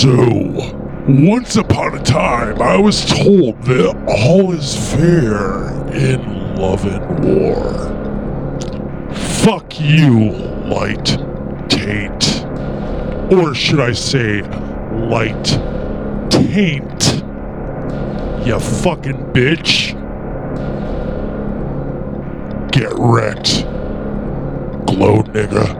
So, once upon a time, I was told that all is fair in love and war. Fuck you, light taint. Or should I say, light taint. You fucking bitch. Get wrecked. Glow nigga.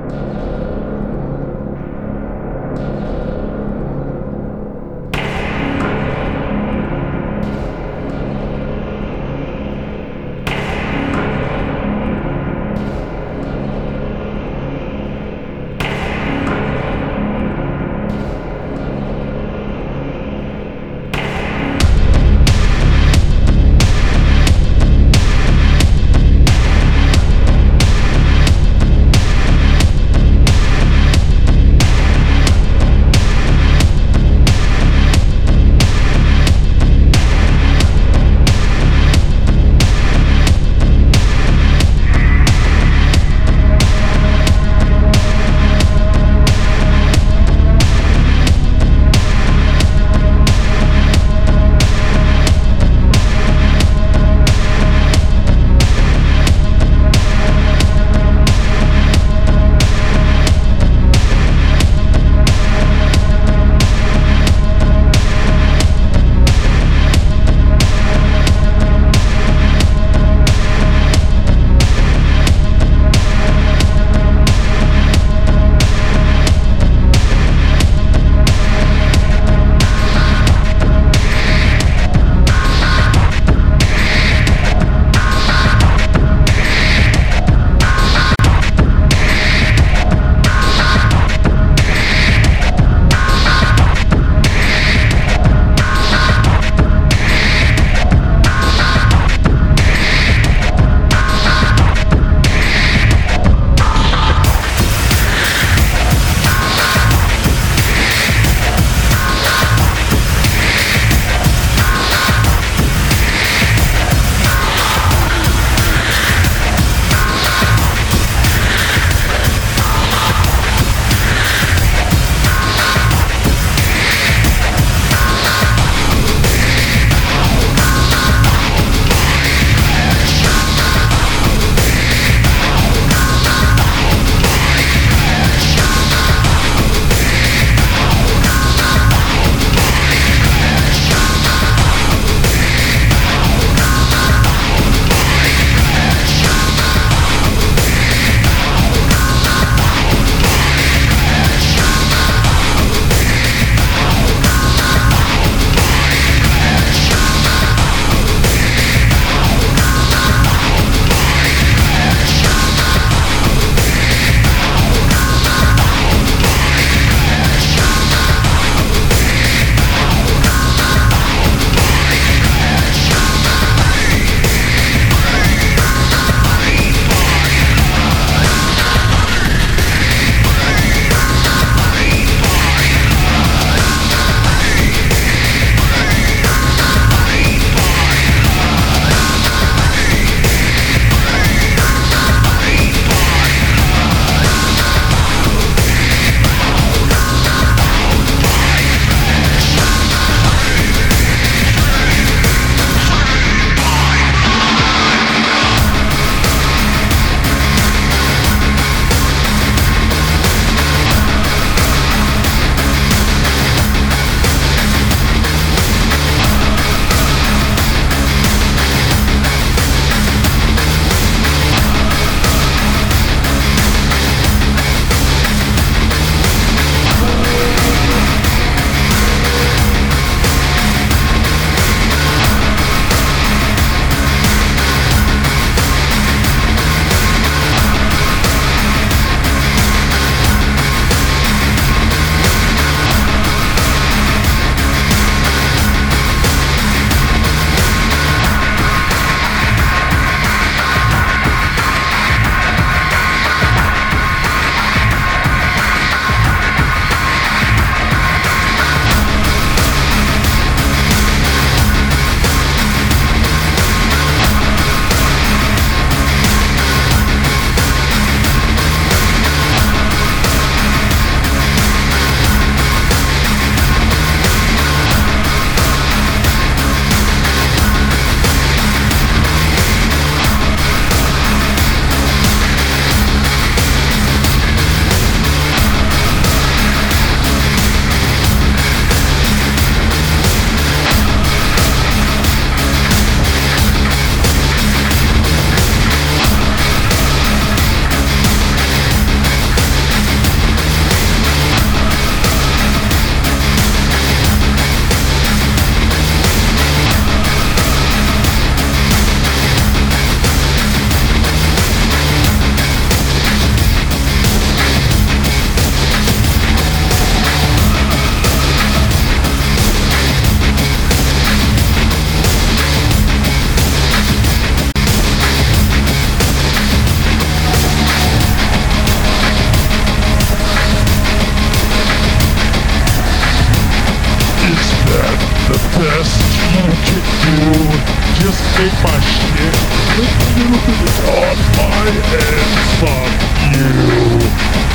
can do, just make my shit a little bit on my end. Fuck you.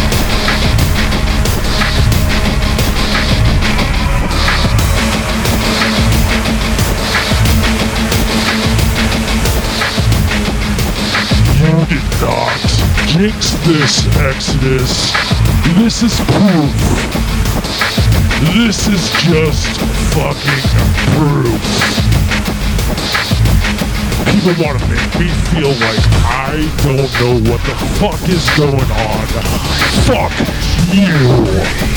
You did not jinx this, Exodus. This is proof. This is just fucking proof. People want to make me feel like I don't know what the fuck is going on. Fuck you.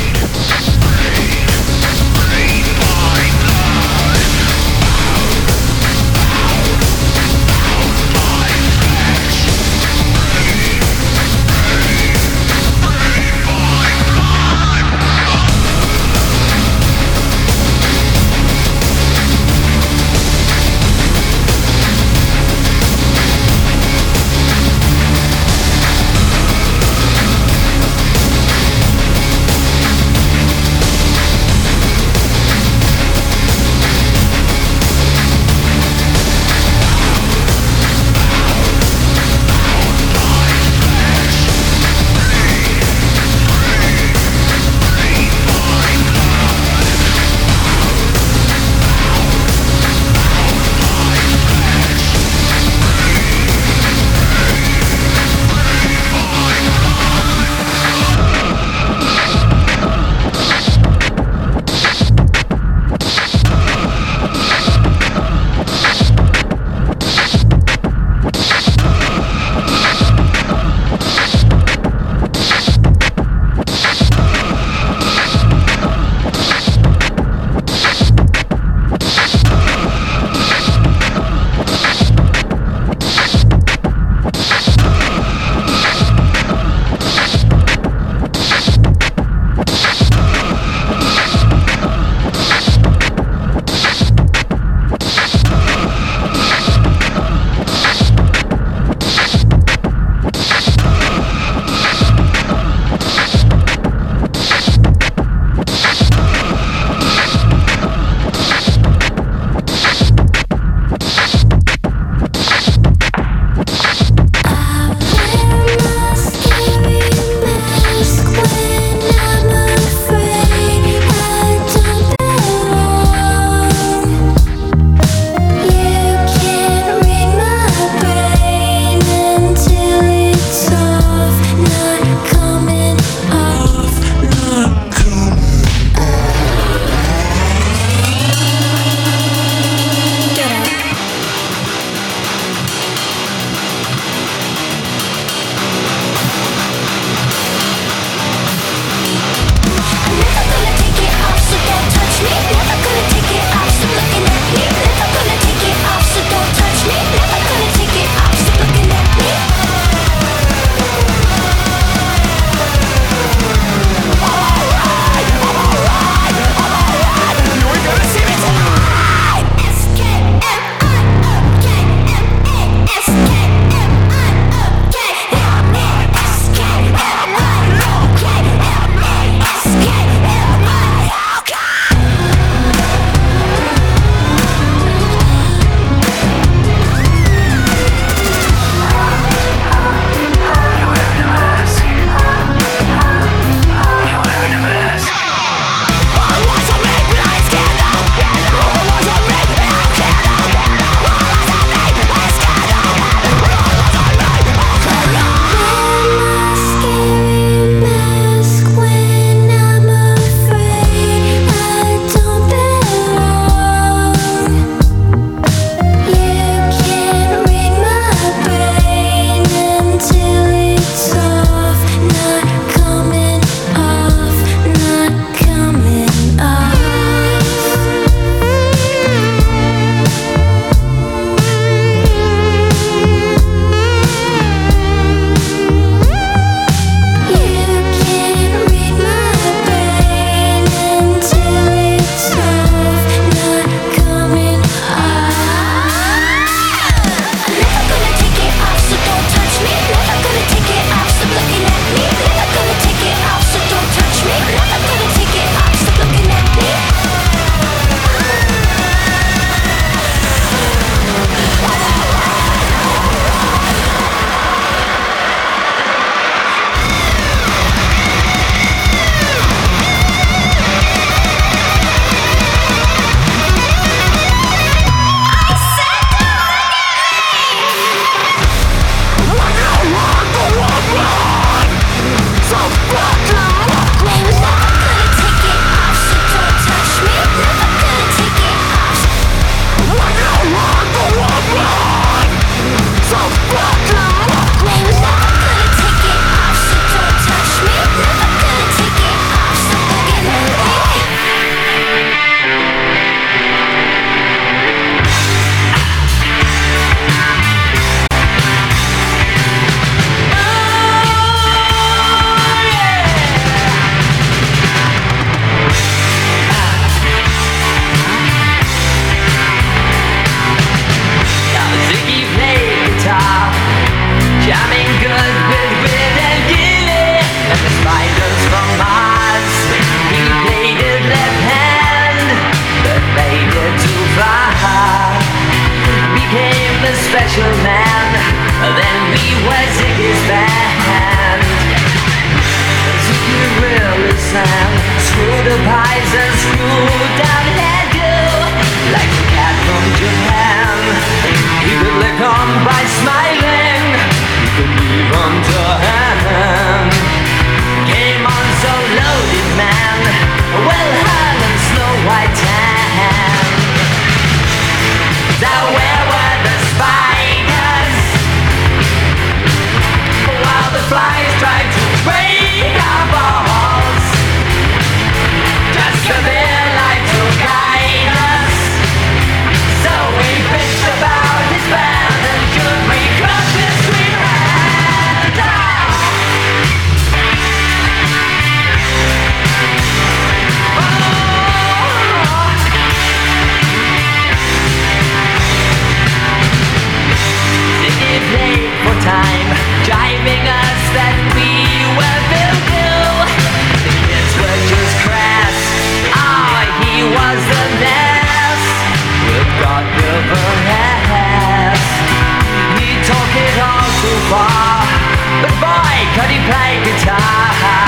far, but boy, could he play guitar.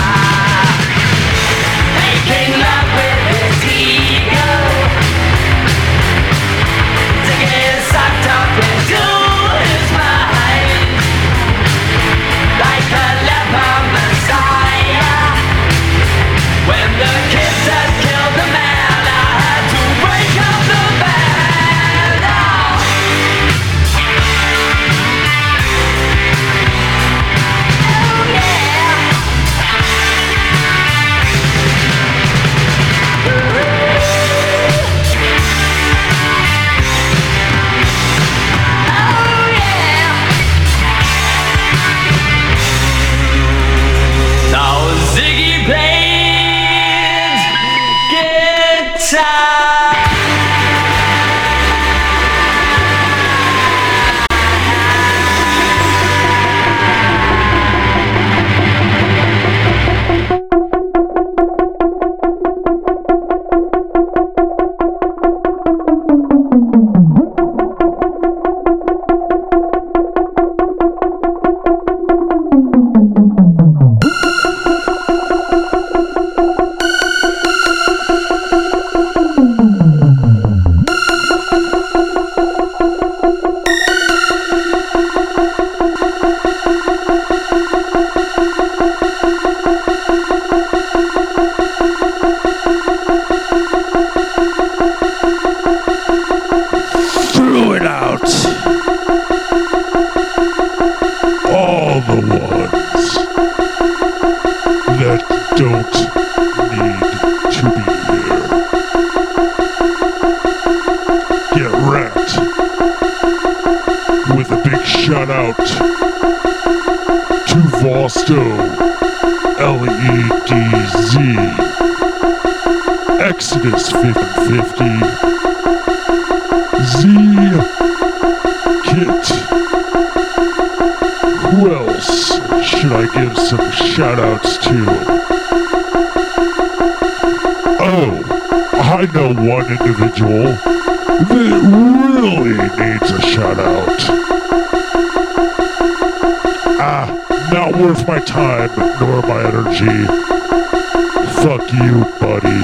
Making love with his ego, to get sucked up into his mind, like a leper messiah. When the kids had killed the man, I had to break up the band. Oh. Ziggy plays guitar. Shout out to Vosto, LEDZ, Exodus 5050, Z Kit. Who else should I give some shout outs to? Oh, I know one individual that really needs a shout out. Not worth my time, nor my energy. Fuck you, buddy.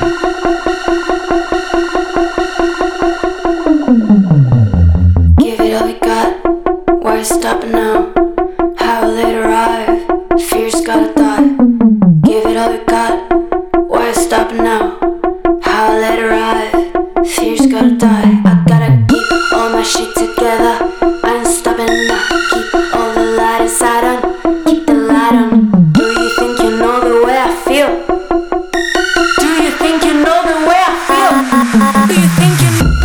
Give it all you got. Why stop now? How will it arrive? Fear's gotta die. Give it all you got. Why stop now? How will it arrive? Fear's gotta die. I gotta keep all my shit together. I ain't stopping now. Keep all the light inside on. Do you think you know the way I feel? Do you think you know the way I feel? Do you think you know?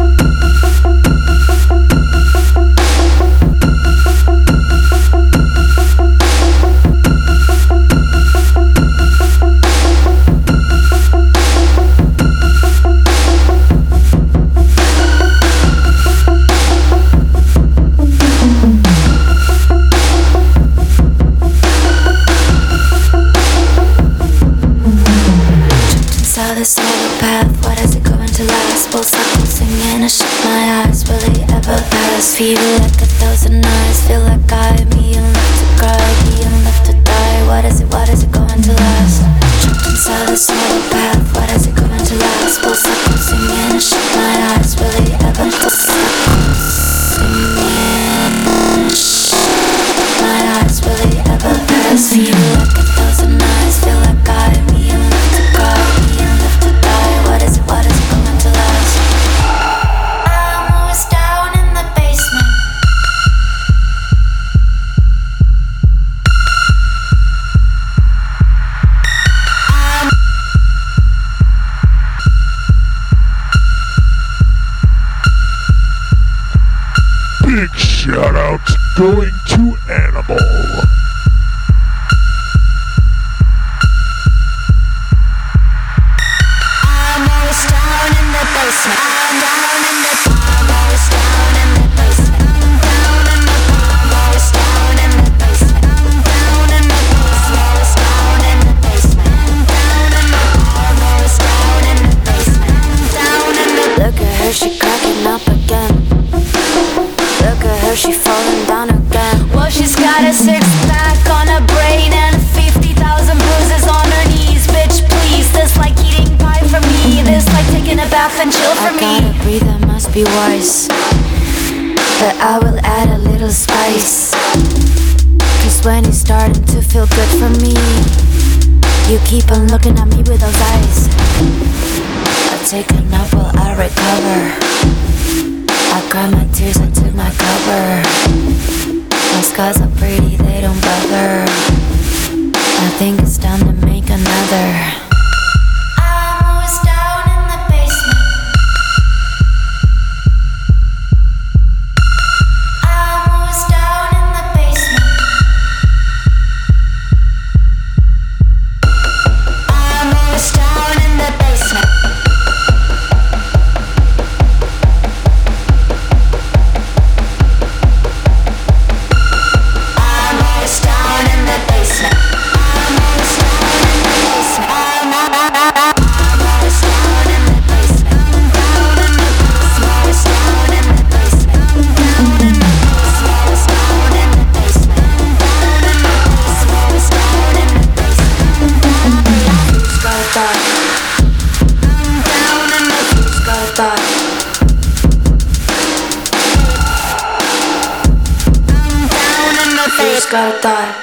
This hollow path, what is it going to last? Both cycles singing, I shut my eyes. Will it ever pass? Feel like 1,000 eyes. Feel like I'm being left to cry, being left to die. What is it going to last? Trapped inside this hollow path, what is it going to last? Both cycles singing, I shut my eyes. Will it ever pass? My eyes, will it ever pass? Feel like 1,000 eyes. Feel like I'm being left to cry. What is it going to last? I'm always down in the basement. Big shout out going to Animal. She cracking up again. Look at her, she falling down again. Well, she's got be wise, but I will add a little spice. Cause when it's starting to feel good for me, you keep on looking at me with those eyes. I take a nap while I recover. I cried my tears, I took my cover. My scars are pretty, they don't bother. I think it's time to make another. I'm always down in the basement. I'm always down in the basement. I'm always down in the basement. I'm always down in the basement. I'm always down in the basement. I'm always down in the basement. Down in the basement. Always down in the basement. Down in the basement. Always down in the basement. Down in the basement. Always down in the basement. Who's got a thought? Down in the who's got a thought? Down in the who's got a thought?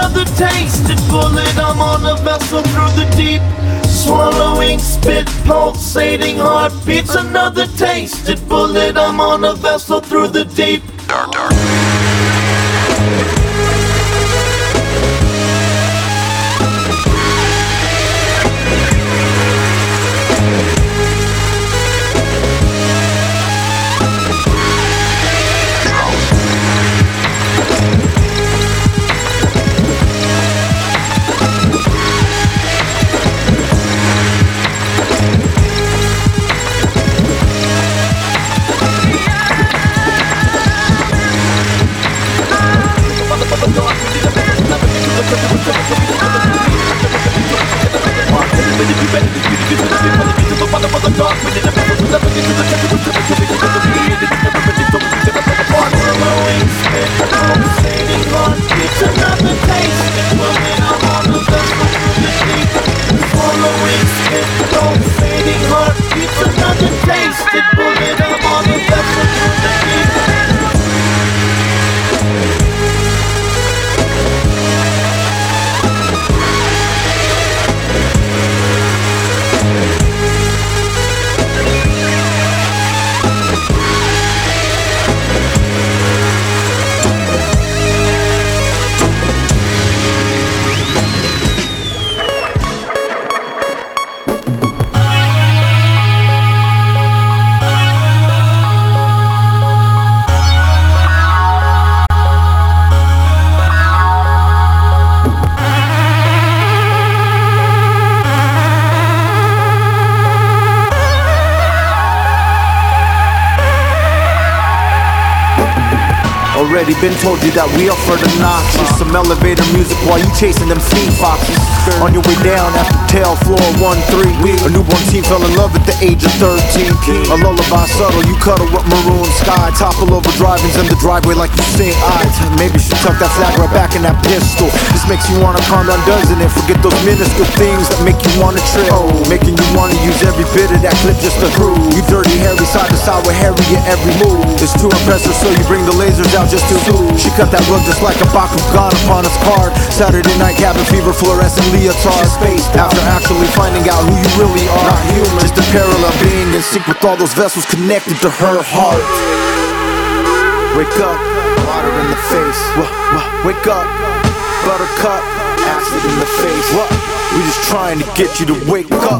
another tasted bullet. I'm on a vessel through the deep, swallowing spit, pulsating heartbeats. Another tasted bullet. I'm on a vessel through the deep. Dark, dark. Already been told you that we up for the notches. Some elevator music while you chasing them fleet foxes. On your way down after tail floor 1-3, a newborn teen fell in love at the age of 13. A lullaby subtle, you cuddle with maroon sky. Topple over drivings in the driveway like you sing eyes. Maybe she tuck that flag right back in that pistol. This makes you wanna calm down, doesn't it? Forget those minuscule things that make you wanna trip. Making you wanna use every bit of that clip just to prove you dirty Harry, side to side with Harry at every move. It's too impressive, so you bring the lasers out just to do. She cut that rug just like a Bakugan upon his card. Saturday night cabin fever, fluorescent leotard. Spaced after actually finding out who you really are. Not human, just a parallel being in sync with all those vessels connected to her heart. Wake up, water in the face. Wake up, buttercup, acid in the face. We just trying to get you to wake up.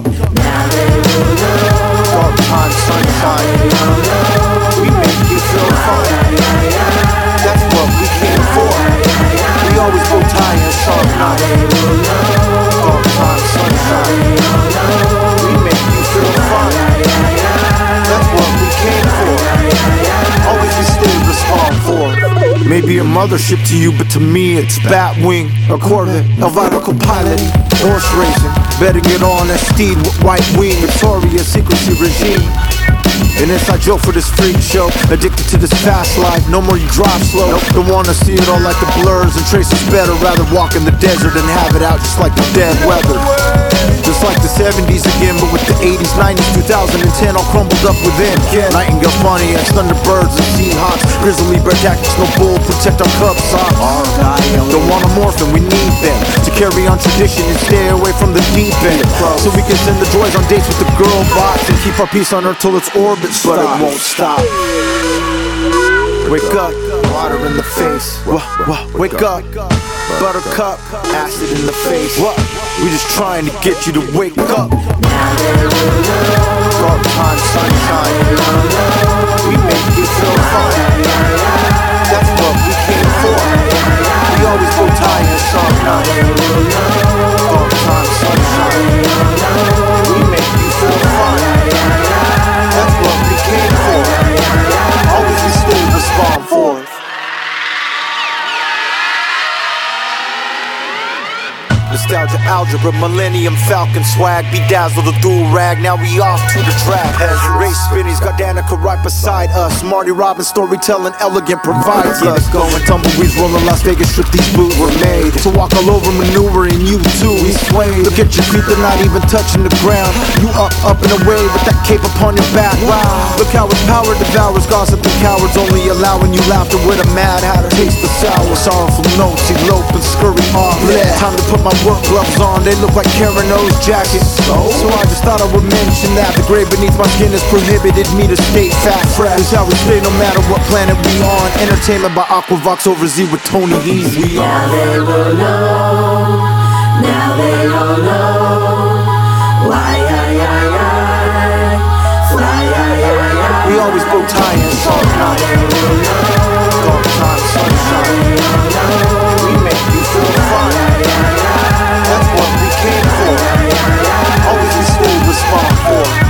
Dark time, sunshine. We make you feel fine. That's what we came for. We always go tie and sharp night. Dark time, sunshine. We make you feel fine. That's what we came for. Always we stay respond for. Maybe a mothership to you, but to me it's Batwing, a Corvette, Elvira co-pilot, horse racing, betting it on that steed with white wing, Victoria's secrecy regime. An inside joke for this freak show. Addicted to this fast life, no more you drive slow. Don't wanna see it all like the blurs and traces better. Rather walk in the desert and have it out just like the dead weather. Just like the 70s again, but with the 80s, 90s, 2010 all crumbled up within. Nightingale, Pontiacs, Thunderbirds and Seahawks, Grizzly Bear tactics, no bull, protect our cub socks. Don't want a morphin', we need them to carry on tradition and stay away from the deep end. So we can send the droids on dates with the girl bots and keep our peace on Earth till its orbit stops. But it won't stop. Wake up, water in the face. Wake up, buttercup, acid in the face. We just trying to get you to wake up. Dark time, sunshine. We make you feel fine. That's what we came for. We always go tie and sharp night. Dark time, sunshine. We make you feel fine. That's what we came for. Always we stay respond for. Nostalgia to algebra, Millennium Falcon swag, bedazzled the dual rag. Now we off to the track. Race spinnies got Danica right beside us. Marty Robbins storytelling elegant provides us. Going tumbleweeds rolling Las Vegas strip, these boots were made to walk all over, maneuvering you too. We sway. Look at your feet, they're not even touching the ground. You up and away with that cape upon your back. Wow. Look how his power devours gossiping cowards, only allowing you laughter with a mad hatter. Taste the sour, sorrowful notes, elope and scurry off. Time to put my work gloves on, they look like Karen O's jackets. So I just thought I would mention that the gray beneath my skin has prohibited me to stay fat fresh. This how we stay no matter what planet we on. Entertainment by Aquavox over Z with Tony Easy. Now they will know. Now they all know. Why fly, we always go tie and song now. Dark time, sunshine. We make you feel fine. That's what we came for. Always we still respond for.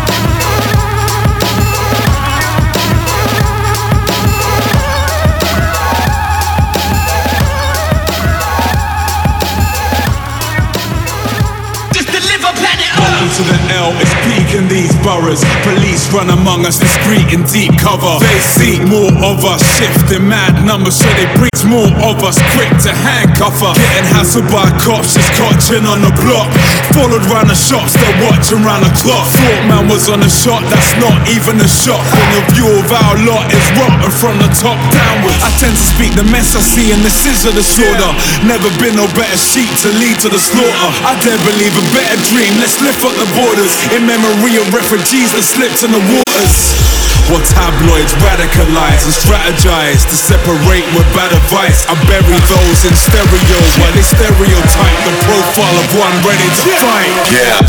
To the L, it's peak in these boroughs. Police run among us, discreet in deep cover. They seek more of us, shift in mad numbers, so they breach more of us, quick to handcuff her. Getting hassled by cops, just cotching on the block. Followed round the shops, they're watching round the clock. Thought man was on a shot, that's not even a shot. When your view of our lot is rotten from the top downwards. I tend to speak the mess I see, and this is the slaughter. Never been no better sheep to lead to the slaughter. I dare believe a better dream, let's lift up the borders in memory of refugees that slipped in the waters. What tabloids radicalize and strategize to separate with bad advice. I bury those in stereo while they stereotype the profile of one ready to fight. Yeah.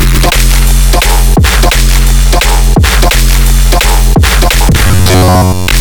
Yeah.